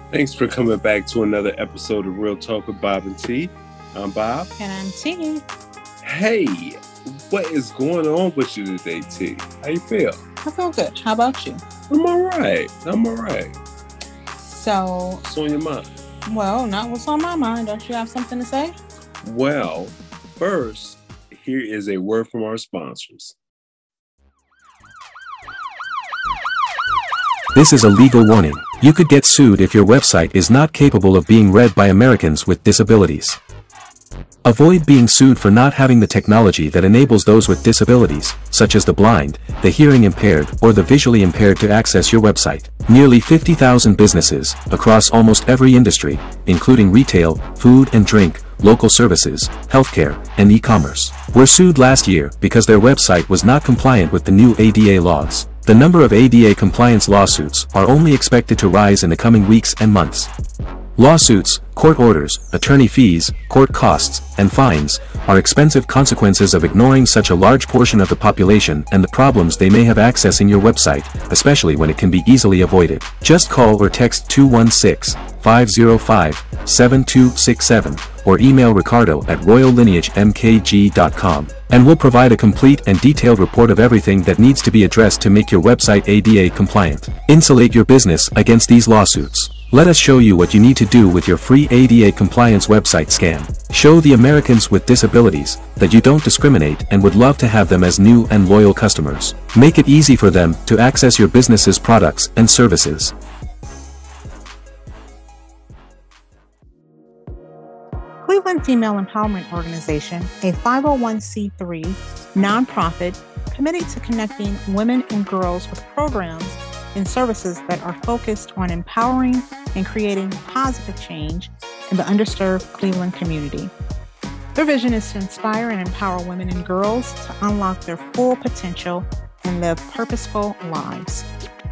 Thanks for coming back to another episode of Real Talk with Bob and T. I'm Bob. And I'm T. Hey, what is going on with you today, T? How you feel? I feel good. How about you? I'm all right. So, What's on your mind? well, not what's on my mind. Don't you have something to say? Well, first, here is a word from our sponsors. This is a legal warning. You could get sued if your website is not capable of being read by Americans with disabilities. Avoid being sued for not having the technology that enables those with disabilities, such as the blind, the hearing impaired, or the visually impaired to access your website. Nearly 50,000 businesses, across almost every industry, including retail, food and drink, local services, healthcare, and e-commerce, were sued last year because their website was not compliant with the new ADA laws. The number of ADA compliance lawsuits are only expected to rise in the coming weeks and months. Lawsuits, court orders, attorney fees, court costs, and fines are expensive consequences of ignoring such a large portion of the population and the problems they may have accessing your website, especially when it can be easily avoided. Just call or text 216-505-7267 or email Ricardo at royallineagemkg.com, and we'll provide a complete and detailed report of everything that needs to be addressed to make your website ADA compliant. Insulate your business against these lawsuits. Let us show you what you need to do with your free ADA compliance website scan. Show the Americans with disabilities that you don't discriminate and would love to have them as new and loyal customers. Make it easy for them to access your business's products and services. Cleveland Female Empowerment Organization, a 501c3 nonprofit committed to connecting women and girls with programs and services that are focused on empowering and creating positive change in the underserved Cleveland community. Their vision is to inspire and empower women and girls to unlock their full potential and live purposeful lives.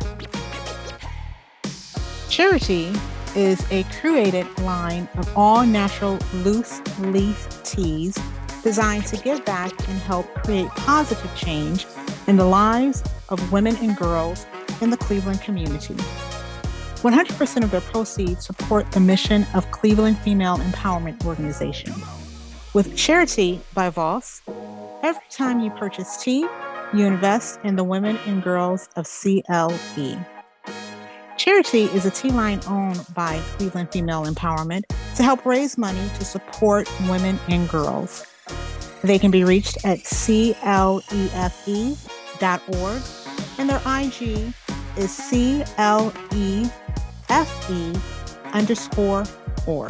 Charity is a curated line of all natural loose leaf teas designed to give back and help create positive change in the lives of women and girls in the Cleveland community. 100% of their proceeds support the mission of Cleveland Female Empowerment Organization. With Charity by Voss, every time you purchase tea, you invest in the women and girls of CLE. Charity is a tea line owned by Cleveland Female Empowerment to help raise money to support women and girls. They can be reached at clefe.org, and their IG is CLEFE_org.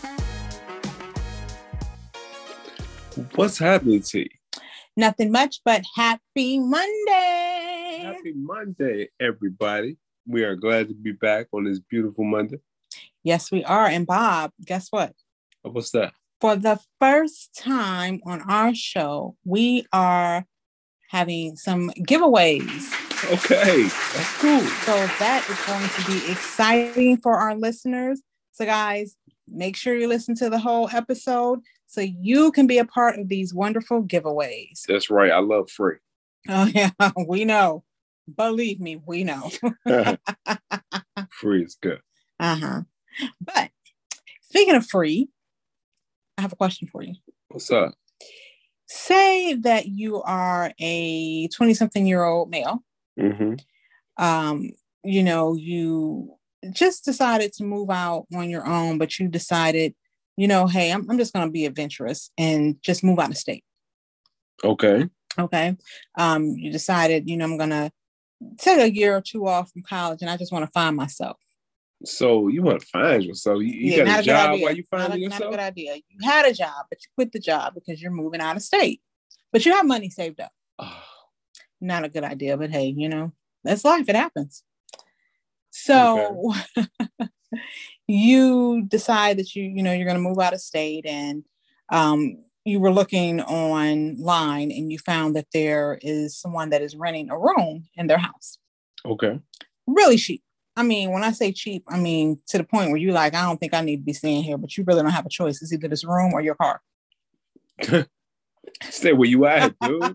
What's happening, T? Nothing much, but happy Monday. Happy Monday, everybody. We are glad to be back on this beautiful Monday. Yes, we are. And Bob, guess what? What's that? For the first time on our show, we are having some giveaways. Okay, that's cool. So that is going to be exciting for our listeners. So guys, make sure you listen to the whole episode so you can be a part of these wonderful giveaways. That's right. I love free. Oh yeah, we know. Believe me, we know. Free is good. But speaking of free, I have a question for you. What's up? Say that you are a 20-something-year-old male. Mm-hmm. You just decided to move out on your own, but you decided, hey, I'm just going to be adventurous and just move out of state. Okay. You decided, I'm going to take a year or two off from college and I just want to find myself. So you want to find yourself? You got a job while you finding yourself? Not a good idea. You had a job, but you quit the job because you're moving out of state. But you have money saved up. Oh. Not a good idea, but hey, that's life. It happens. So you decide that you're going to move out of state, and you were looking online and you found that there is someone that is renting a room in their house. Okay. Really cheap. I mean, when I say cheap, I mean to the point where you're like, I don't think I need to be staying here, but you really don't have a choice. It's either this room or your car. Stay where you at, dude.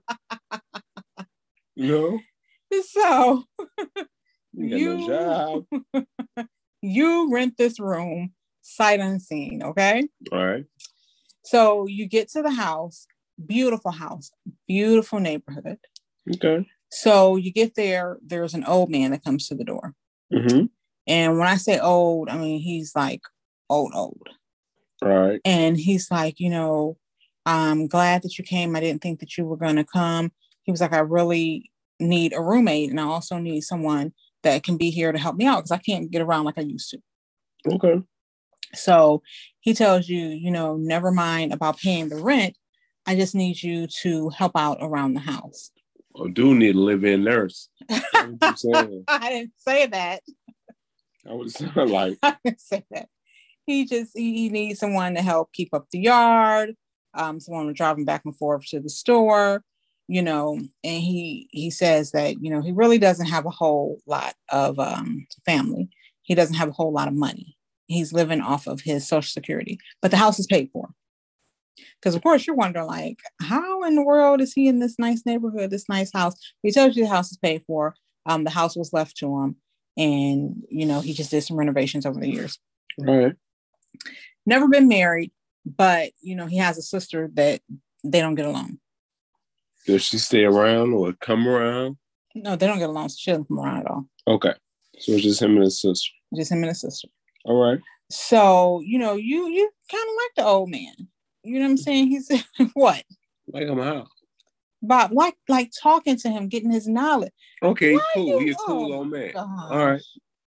So you got no job. You rent this room sight unseen, okay? All right. So you get to the house, beautiful neighborhood. Okay. So you get there, there's an old man that comes to the door. Mm-hmm. And when I say old, I mean, he's like old. All right. And he's like, I'm glad that you came. I didn't think that you were going to come. He was like, I really need a roommate. And I also need someone that can be here to help me out because I can't get around like I used to. Okay. So he tells you, never mind about paying the rent. I just need you to help out around the house. I do need a live-in nurse. That's what you're saying. I didn't say that. I would sound like. I didn't say that. He needs someone to help keep up the yard, someone to drive him back and forth to the store, and he says that, he really doesn't have a whole lot of family. He doesn't have a whole lot of money. He's living off of his Social Security, but the house is paid for. Because, of course, you're wondering, like, how in the world is he in this nice neighborhood, this nice house? He tells you the house is paid for. The house was left to him. And, he just did some renovations over the years. Right. Never been married, but, he has a sister that they don't get along. Does she stay around or come around? No, they don't get along. So she doesn't come around at all. Okay. So it's just him and his sister. Just him and his sister. All right. So, you kind of like the old man. You know what I'm saying? He's what? Like him how? Bob, like talking to him, getting his knowledge. Okay, cool. He's a cool old man. God. All right.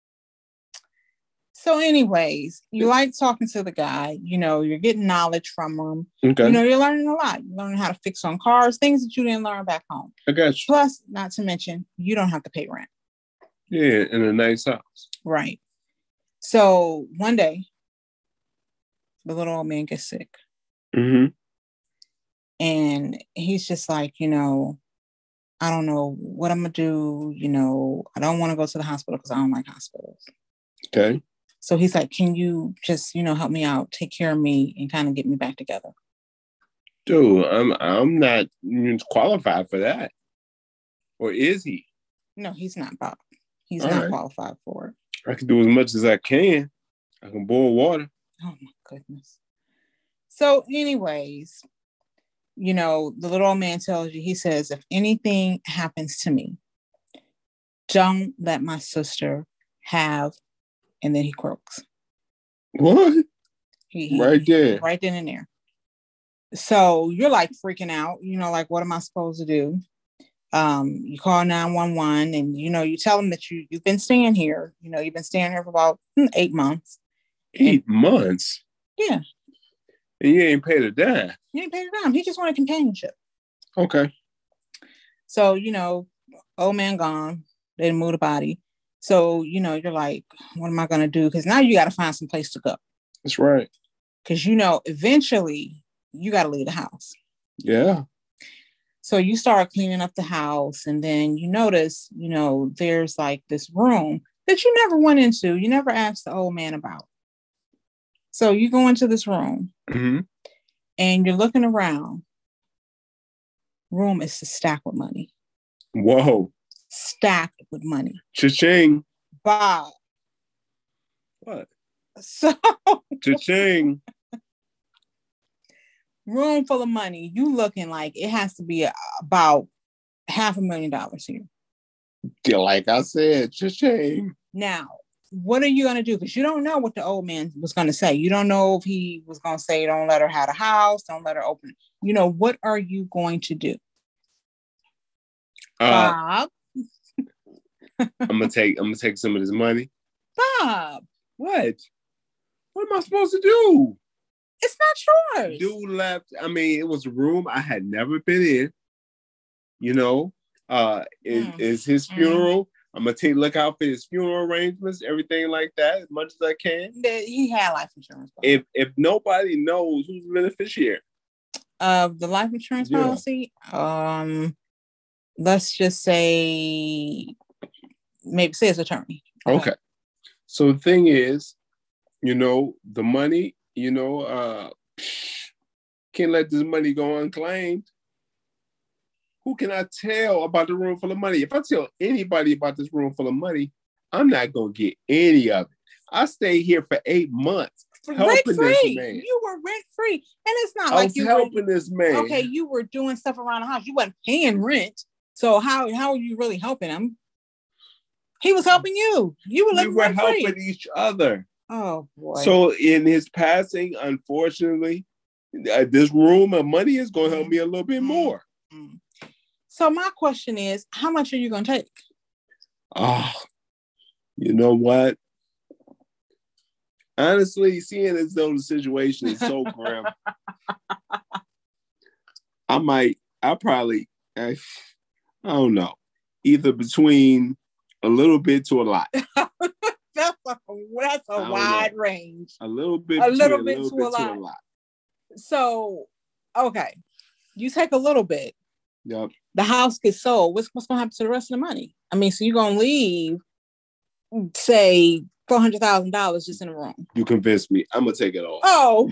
So anyways, you like talking to the guy, you're getting knowledge from him. Okay. You're learning a lot. You're learning how to fix on cars, things that you didn't learn back home. I got you. Plus, not to mention, you don't have to pay rent. Yeah, in a nice house. Right. So one day, the little old man gets sick. Mm-hmm. And he's just like, I don't know what I'm going to do. I don't want to go to the hospital because I don't like hospitals. Okay. So he's like, can you just, help me out, take care of me and kind of get me back together? Dude, I'm not qualified for that. Or is he? No, he's not, Bob. He's All not right. qualified for it. I can do as much as I can. I can boil water. Oh, my goodness. So anyways, the little old man tells you, he says, if anything happens to me, don't let my sister have, and then he croaks. What? Right there. Right then and there. So you're like freaking out, like, what am I supposed to do? You call 911 and, you tell them that you've been staying here. You've been staying here for about 8 months. 8 months? Yeah. And you ain't paid a dime. You ain't paid a dime. He just wanted companionship. Okay. So, old man gone. They didn't move the body. So, you're like, what am I going to do? Because now you got to find some place to go. That's right. Because, eventually you got to leave the house. Yeah. So you start cleaning up the house and then you notice, there's like this room that you never went into. You never asked the old man about. So you go into this room and you're looking around. Room is stacked with money. Whoa. Stacked with money. Cha-ching. Bob. What? So. Cha-ching. Room full of money. You looking like it has to be about $500,000 here. Yeah, like I said, cha-ching. Now, what are you going to do? Because you don't know what the old man was going to say. You don't know if he was going to say, don't let her have a house, don't let her open. What are you going to do? Bob. I'm gonna take some of this money. Bob. What? What am I supposed to do? It's not yours. Dude left. I mean, it was a room I had never been in. Is his funeral. I'm gonna look out for his funeral arrangements, everything like that, as much as I can. He had life insurance. If nobody knows who's the beneficiary of the life insurance policy, let's just say maybe say his attorney. Okay. So the thing is, the money, can't let this money go unclaimed. Who can I tell about the room full of money? If I tell anybody about this room full of money, I'm not going to get any of it. I stayed here for 8 months helping this man. You were rent free, and it's not I like was you helping this man. Okay, you were doing stuff around the house. You wasn't paying rent, so how are you really helping him? He was helping you. You were living We were rent free. helping each other. Oh boy! So in his passing, unfortunately, this room of money is going to help me a little bit more. So my question is, how much are you going to take? Oh, you know what? Honestly, seeing as though the situation is so grim, I don't know, either between a little bit to a lot. That's a wide range. A little bit to a lot. So, okay, you take a little bit. Yep. The house gets sold. What's going to happen to the rest of the money? I mean, so you're going to leave, say, $400,000 just in a room. You convinced me. I'm gonna take it all. Oh,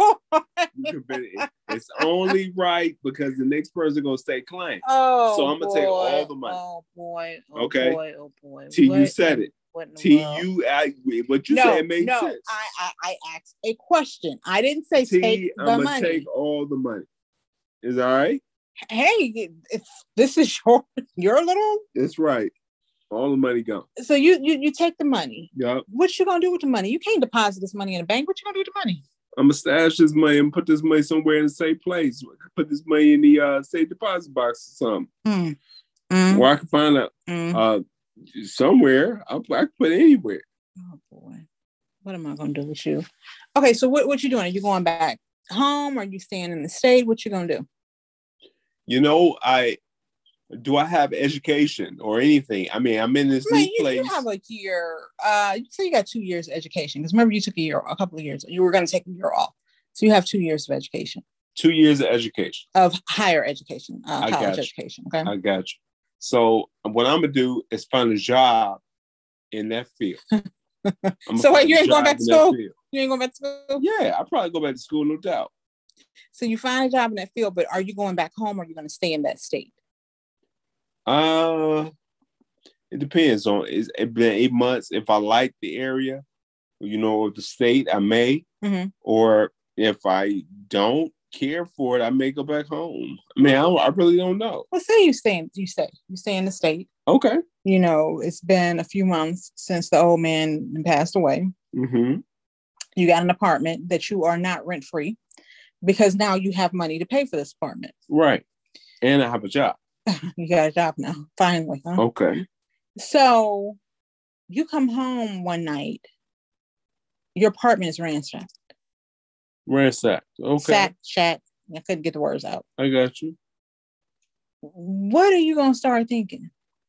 it's only right because the next person gonna stay claim. Oh, so I'm gonna take all the money. Oh boy. Okay. Oh boy. T, you said it. T, what you said made sense. I asked a question. I didn't say T, take the I'm gonna money. take all the money. Is that all right? Hey, this is your little. That's right. All the money gone. So you take the money. Yep. What you gonna do with the money? You can't deposit this money in a bank. What you gonna do with the money? I'm gonna stash this money and put this money somewhere in a safe place. Put this money in the safe deposit box or something. Where I can find out somewhere. I can put it anywhere. Oh boy, what am I gonna do with you? Okay, so what you doing? Are you going back home? Are you staying in the state? What you gonna do? You know, do I have education or anything? I mean, I'm in this new place. You have a year. You say you got 2 years of education because remember you took a couple of years. You were going to take a year off, so you have 2 years of education. 2 years of education of higher education, college education. Okay, I got you. So what I'm gonna do is find a job in that field. So wait, you ain't going back to school? You ain't going back to school? Yeah, I'll probably go back to school, no doubt. So you find a job in that field, but are you going back home or are you going to stay in that state? It depends on it's been 8 months. If I like the area, the state, I may. Or if I don't care for it, I may go back home. I mean, I really don't know. Well, say you stay in the state. Okay. It's been a few months since the old man passed away. You got an apartment that you are not rent free because now you have money to pay for this apartment. Right. And I have a job. You got a job now, finally. Huh? Okay. So you come home one night, your apartment is ransacked. Ransacked. Okay. Shack. I couldn't get the words out. I got you. What are you gonna start thinking?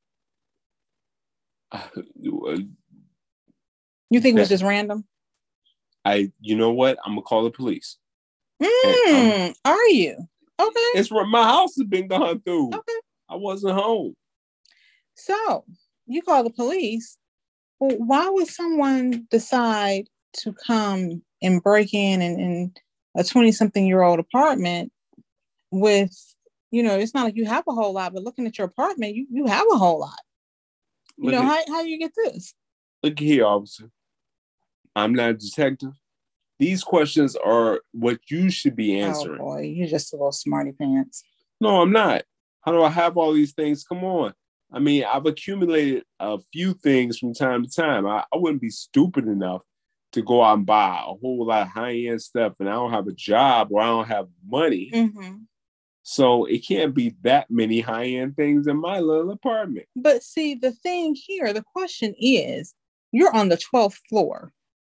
You think it was just random? You know what? I'm gonna call the police. Are you? Okay. It's where my house has been gone through. Okay. I wasn't home. So you call the police. Well, why would someone decide to come and break in a 20-something-year-old apartment with, it's not like you have a whole lot, but looking at your apartment, you have a whole lot. How do you get this? Look here, officer. I'm not a detective. These questions are what you should be answering. Oh boy, you're just a little smarty pants. No, I'm not. How do I have all these things? Come on. I mean, I've accumulated a few things from time to time. I wouldn't be stupid enough to go out and buy a whole lot of high-end stuff, and I don't have a job or I don't have money. So it can't be that many high-end things in my little apartment. But see, the thing here, the question is, you're on the 12th floor.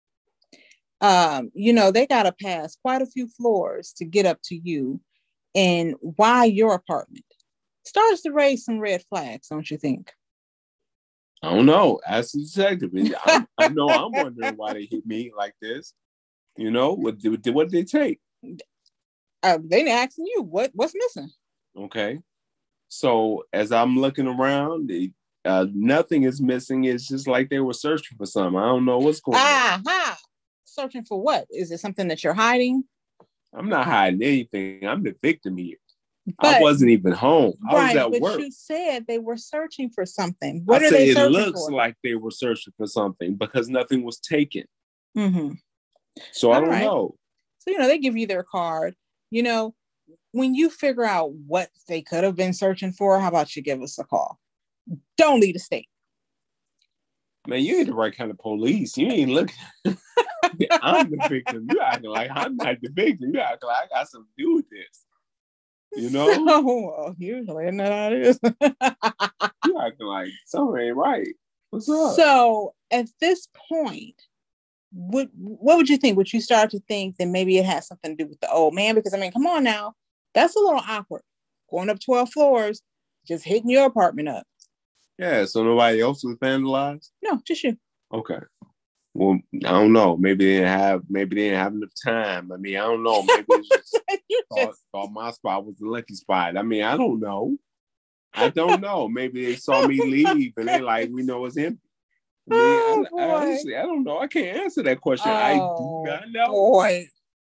They got to pass quite a few floors to get up to you. And why your apartment starts to raise some red flags, don't you think? I don't know. Ask the detective. I know I'm wondering why they hit me like this. What did they take? They asking you what's missing. Okay. So as I'm looking around, nothing is missing. It's just like they were searching for something. I don't know what's going on. Searching for what? Is it something that you're hiding? I'm not hiding anything. I'm the victim here. I wasn't even home. I was right, at but work. you said they were searching for something. I What are say they it searching looks for? like they were searching for something because nothing was taken. Mm-hmm. So I All don't right. know. So, they give you their card. When you figure out what they could have been searching for, how about you give us a call? Don't leave the state. Man, you ain't the right kind of police. You ain't looking. I'm the victim. You acting like I'm not the victim. You acting like I got something to do with this. Well, usually isn't that how it is? You acting like something ain't right. What's up? So at this point, what would you think? Would you start to think that maybe it has something to do with the old man? Because come on now, that's a little awkward. Going up 12 floors, just hitting your apartment up. Yeah, so nobody else was vandalized? No, just you. Okay. Well, I don't know. Maybe they didn't have enough time. I don't know. Maybe they thought my spot was the lucky spot. I don't know. Maybe they saw me leave and they like, we know it's empty. I honestly, I don't know. I can't answer that question. I do not know. Boy.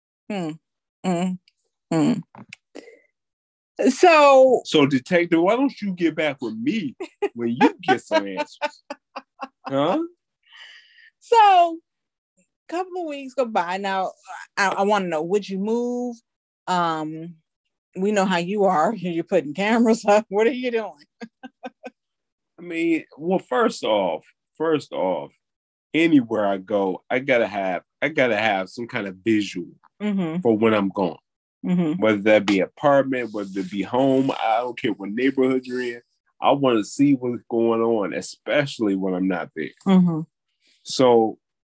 So detective, why don't you get back with me when you get some answers? Huh? So a couple of weeks go by. Now I want to know, would you move? We know how you are. You're putting cameras up. What are you doing? Well, first off, anywhere I go, I gotta have some kind of visual for when I'm gone. Mm-hmm. Whether that be apartment, whether it be home, I don't care what neighborhood you're in. I want to see what's going on, especially when I'm not there. Mm-hmm. So,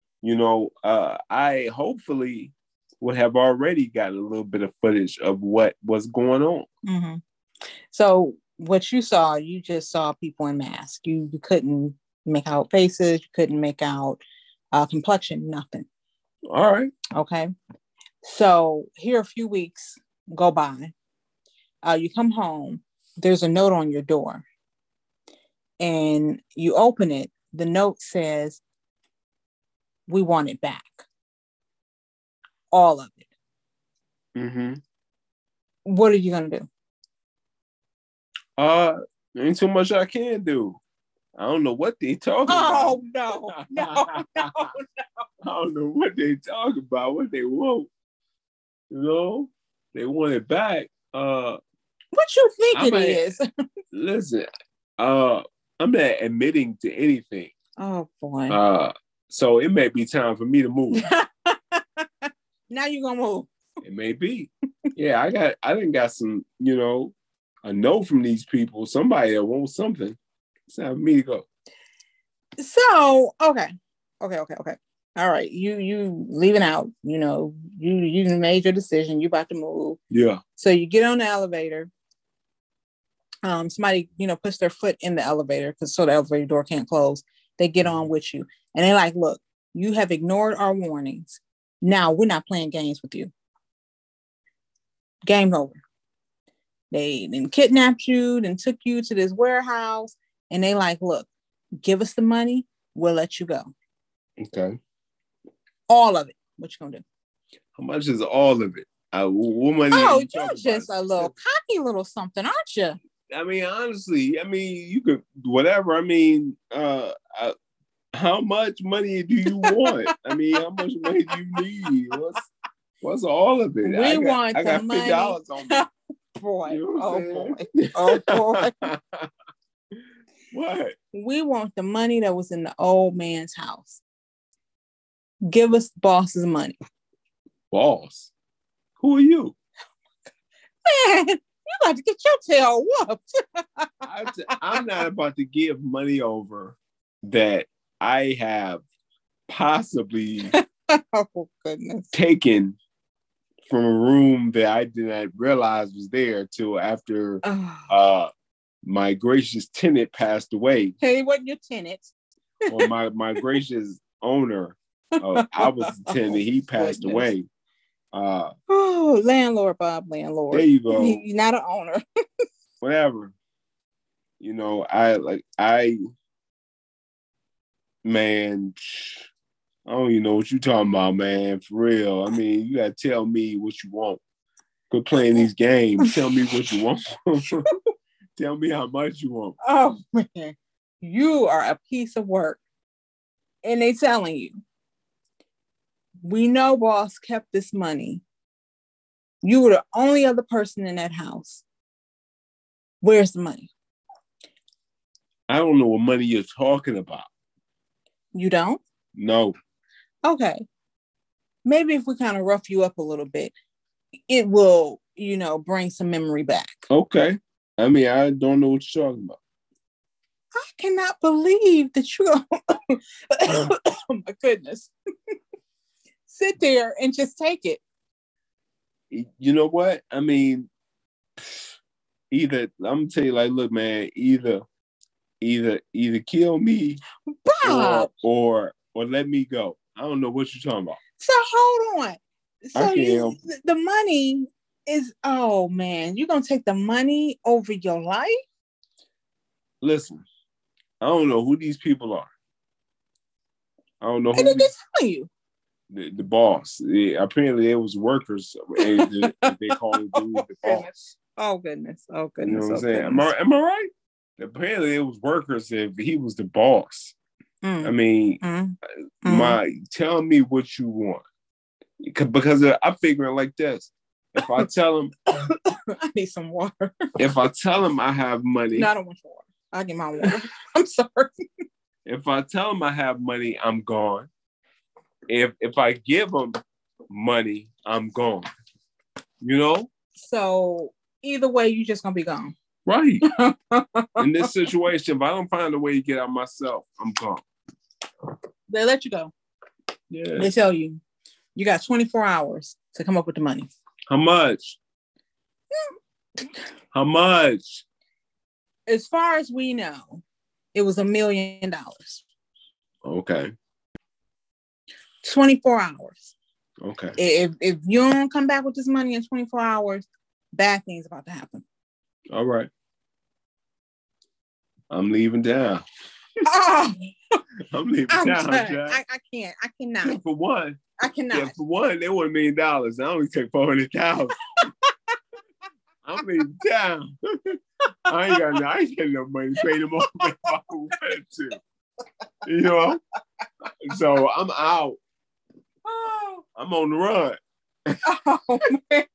I hopefully would have already gotten a little bit of footage of what was going on. Mm-hmm. So what you saw, you just saw people in masks. You couldn't make out faces. You couldn't make out complexion, nothing. All right. Okay. So here a few weeks go by. You come home. There's a note on your door. And you open it. The note says, "We want it back." All of it. Mm-hmm. What are you going to do? Ain't too much I can do. I don't know what they talking about. Oh, no. I don't know what they talking about, what they want. They want it back. What you think it is? Listen, I'm not admitting to anything. Oh, boy. So it may be time for me to move. Now you're going to move. It may be. Yeah, I done got some, a note from these people, somebody that wants something. It's time for me to go. So, okay. All right. You leaving out, you made your decision. You about to move. Yeah. So you get on the elevator. Somebody, puts their foot in the elevator so the elevator door can't close. They get on with you. And they're like, look, you have ignored our warnings. Now we're not playing games with you. Game over. They then kidnapped you, then took you to this warehouse. And they like, look, give us the money. We'll let you go. Okay. All of it. What you gonna do? How much is all of it? What money? Oh, you're just a little cocky little something, aren't you? Honestly, you could whatever. How much money do you want? How much money do you need? What's all of it? I got $50 on me. Boy, oh boy. What? We want the money that was in the old man's house. Give us boss's money. Boss? Who are you? Man, you got to get your tail whooped. I'm not about to give money over that I have possibly taken from a room that I did not realize was there till after my gracious tenant passed away. Hey, wasn't your tenant? Well, my gracious owner, I was the tenant. He passed away. Landlord, Bob, landlord. There you go. He's not an owner. Whatever. Man, I don't even know what you're talking about, man. For real. You gotta tell me what you want. Quit playing these games. Tell me what you want. Tell me how much you want. Oh man, you are a piece of work. And they telling you, we know boss kept this money. You were the only other person in that house. Where's the money? I don't know what money you're talking about. You don't? No. Okay. Maybe if we kind of rough you up a little bit, it will, bring some memory back. Okay. I mean, I don't know what you're talking about. I cannot believe that you oh my goodness. Sit there and just take it. You know what? I mean, either I'm gonna tell you, like, look, man, either kill me or let me go. I don't know what you're talking about. So hold on. So the money is, oh man, you're gonna take the money over your life? Listen, I don't know who these people are. I don't know who they're telling you. The boss. Apparently it was workers. They call it the boss. Oh goodness. Oh goodness. You know what I'm saying? Am I right? Apparently it was workers if he was the boss. I mean, tell me what you want. Because I'm figuring like this. If I tell him I need some water. If I tell him I have money. No, I don't want your water. I'll get my water. I'm sorry. If I tell him I have money, I'm gone. If I give him money, I'm gone. You know? So either way, you're just gonna be gone. Right. In this situation, if I don't find a way to get out myself, I'm gone. They let you go. Yeah. They tell you, you got 24 hours to come up with the money. How much? How much? As far as we know, it was $1 million. Okay. 24 hours. Okay. If you don't come back with this money in 24 hours, bad things about to happen. All right. I'm leaving town. Oh, I'm leaving town, Jack. I can't. I cannot. For one. I cannot. Yeah, for one, they want $1 million. I only take 400,000. I'm leaving town. I ain't getting no money to pay them off if I wanted to. You know? So I'm out. Oh. I'm on the run. Oh man.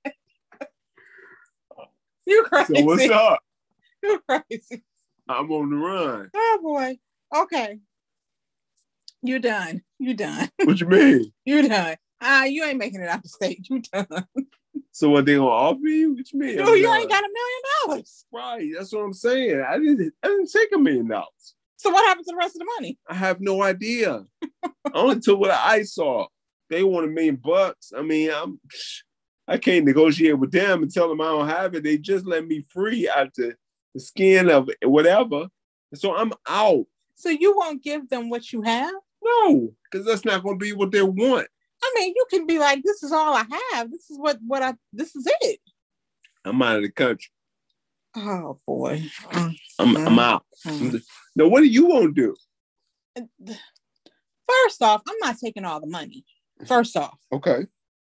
You crazy. So what's up? You crazy. I'm on the run. Oh boy. Okay. You done. You done. What you mean? You done. You ain't making it out the state. You done. So what they gonna offer you? What you mean? No, you ain't got $1 million. Right. That's what I'm saying. I didn't take $1 million. So what happened to the rest of the money? I have no idea. I only took what I saw. They want $1 million. I mean, I can't negotiate with them and tell them I don't have it. They just let me free out the skin of it, whatever. So I'm out. So you won't give them what you have? No, because that's not going to be what they want. I mean, you can be like, this is all I have. This is this is it. I'm out of the country. Oh boy. I'm out. Now, what do you want to do? First off, I'm not taking all the money. First off. Okay.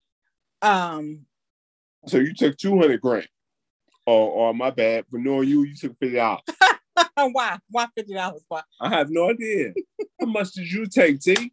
So you took $200,000. Or my bad. For knowing you took $50. Why? Why $50? Why? I have no idea. How much did you take, T?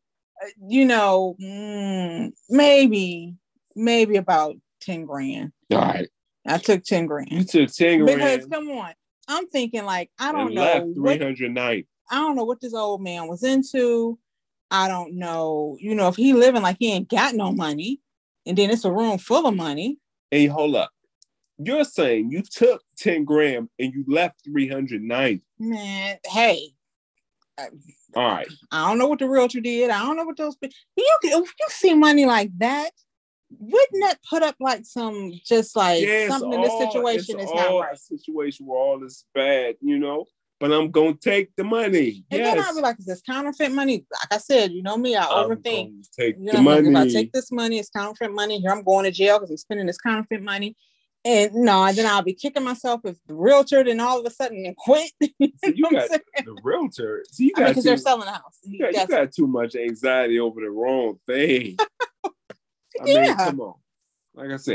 Maybe about 10 grand. All right. I took 10 grand. You took 10 grand. Because come on, I'm thinking like I don't know. Left 390. I don't know what this old man was into. I don't know. If he living like he ain't got no money, and then it's a room full of money. Hey, hold up. You're saying you took 10 grand and you left 390. Man, hey. All right. I don't know what the realtor did. I don't know what those people. If you see money like that, wouldn't that put up like something in this situation is not right? A situation where all is bad, But I'm gonna take the money. And then I'll be like, is this counterfeit money? Like I said, you know me, I overthink. Take the money. If I take this money, it's counterfeit money. Here I'm going to jail because I'm spending this counterfeit money. And then I'll be kicking myself if the realtor then all of a sudden quit. You got the realtor. Because they're selling the house. You got too much anxiety over the wrong thing. I mean, come on. Like I said,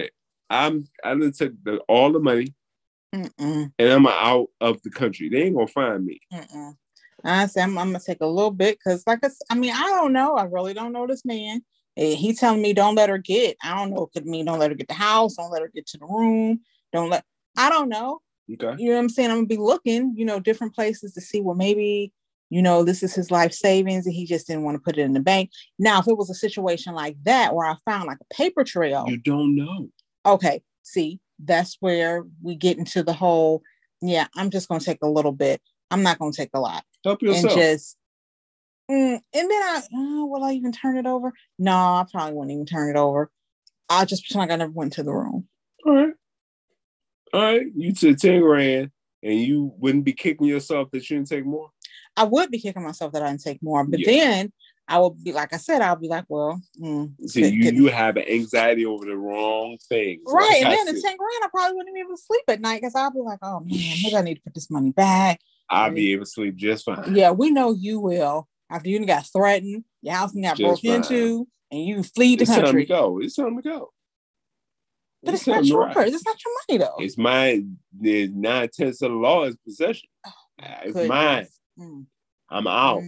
I done took all the money, and I'm out of the country. They ain't gonna find me. Honestly, I'm gonna take a little bit because, I don't know. I really don't know this man. He telling me don't let her get. I don't know. It could mean don't let her get the house. Don't let her get to the room. I don't know. Okay. You know what I'm saying? I'm gonna be looking, different places to see. Well, maybe, this is his life savings and he just didn't want to put it in the bank. Now, if it was a situation like that where I found like a paper trail, you don't know. Okay. See, that's where we get into the whole. Yeah, I'm just gonna take a little bit. I'm not gonna take a lot. Help yourself. And just. And then will I even turn it over? No, I probably wouldn't even turn it over. I'll just pretend like I never went to the room. All right. You took 10 grand and you wouldn't be kicking yourself that you didn't take more? I would be kicking myself that I didn't take more. But then I would be, like I said, I'll be like, well. See, you have anxiety over the wrong things. Right. And then the 10 grand, I probably wouldn't be able to sleep at night because I'll be like, oh, man, maybe I need to put this money back. I'll be able to sleep just fine. Yeah, we know you will. After you got threatened, your house got broken into, and you flee the country. It's time to go. But it's not yours. It's not your money, though. It's mine. There's 9/10 of the law is possession. It's mine. I'm out.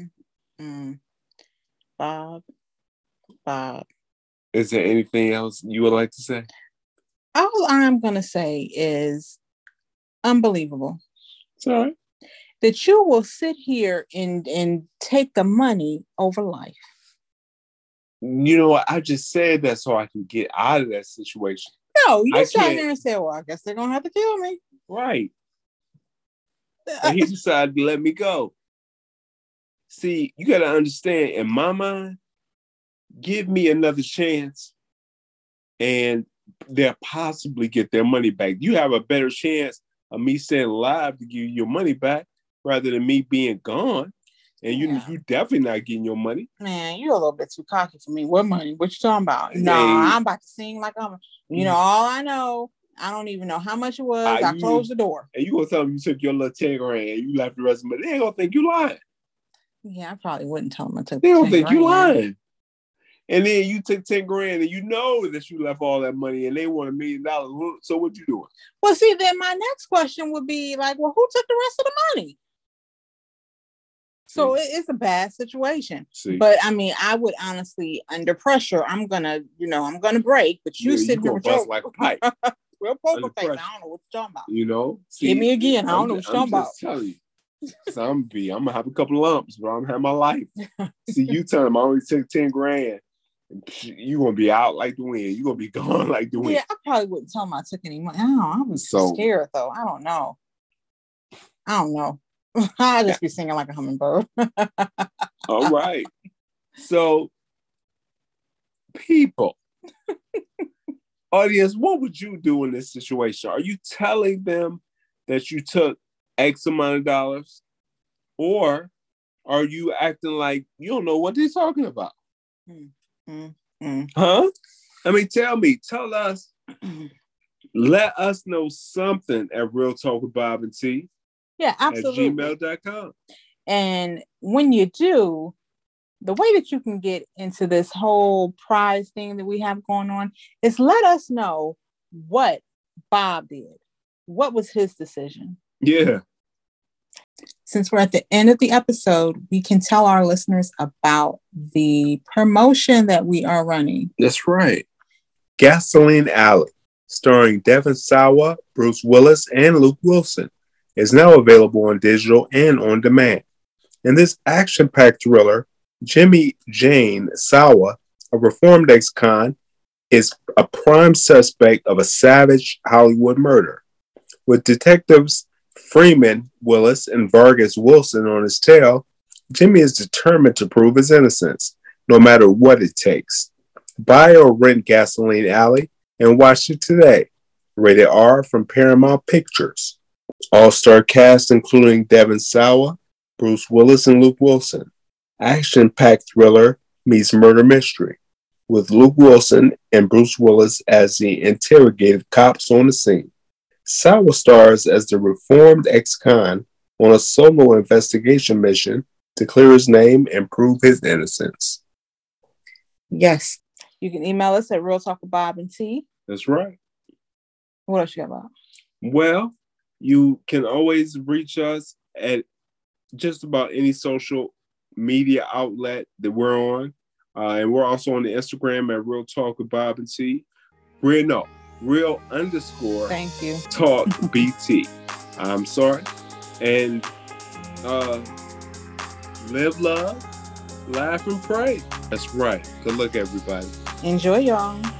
Bob. Is there anything else you would like to say? All I'm going to say is unbelievable. It's all right. That you will sit here and take the money over life. You know what? I just said that so I can get out of that situation. No, you sat here and said, well, I guess they're going to have to kill me. Right. And he decided to let me go. See, you got to understand, in my mind, give me another chance and they'll possibly get their money back. You have a better chance of me staying alive to give you your money back rather than me being gone. And you definitely not getting your money. Man, you're a little bit too cocky for me. What money? What you talking about? No, I'm about to sing like I'm, all I know, I don't even know how much it was. I closed the door. And you gonna tell them you took your little 10 grand and you left the rest of it. They ain't gonna think you lying. Yeah, I probably wouldn't tell them I took. They don't think you lying. And then you took 10 grand and you know that you left all that money and they want $1 million. So what you doing? Well, see, then my next question would be like, well, who took the rest of the money? So it's a bad situation. But I mean, I would honestly, under pressure, I'm gonna break. But you sitting here with your like a pipe. Real poker face. I don't know what you're talking about. See, give me again. I don't know what you're talking about. Telling you. So I'm gonna have a couple of lumps, but I'm gonna have my life. See, you tell them I only took 10 grand. You gonna be out like the wind. You gonna be gone like the wind. Yeah, I probably wouldn't tell them I took any money. I was scared though. I don't know. I'll just be singing like a hummingbird. All right. So, people, audience, what would you do in this situation? Are you telling them that you took X amount of dollars? Or are you acting like you don't know what they're talking about? Huh? I mean, tell us, let us know something at Real Talk with Bob and T. Yeah, absolutely. At gmail.com. And when you do, the way that you can get into this whole prize thing that we have going on is let us know what Bob did. What was his decision? Yeah. Since we're at the end of the episode, we can tell our listeners about the promotion that we are running. That's right. Gasoline Alley, starring Devon Sawa, Bruce Willis, and Luke Wilson, is now available on digital and on demand. In this action-packed thriller, Jimmy Jane Sawa, a reformed ex-con, is a prime suspect of a savage Hollywood murder. With detectives Freeman Willis and Vargas Wilson on his tail, Jimmy is determined to prove his innocence, no matter what it takes. Buy or rent Gasoline Alley and watch it today. Rated R from Paramount Pictures. All-star cast including Devon Sawa, Bruce Willis, and Luke Wilson. Action-packed thriller meets murder mystery, with Luke Wilson and Bruce Willis as the interrogative cops on the scene. Sawa stars as the reformed ex-con on a solo investigation mission to clear his name and prove his innocence. Yes. You can email us at Real Talk with Bob and T. That's right. What else you got about? Well, you can always reach us at just about any social media outlet that we're on. And we're also on the Instagram at Real Talk with Bob and T. Real _ Thank you. Talk BT. I'm sorry. And live, love, laugh, and pray. That's right. Good luck, everybody. Enjoy, y'all.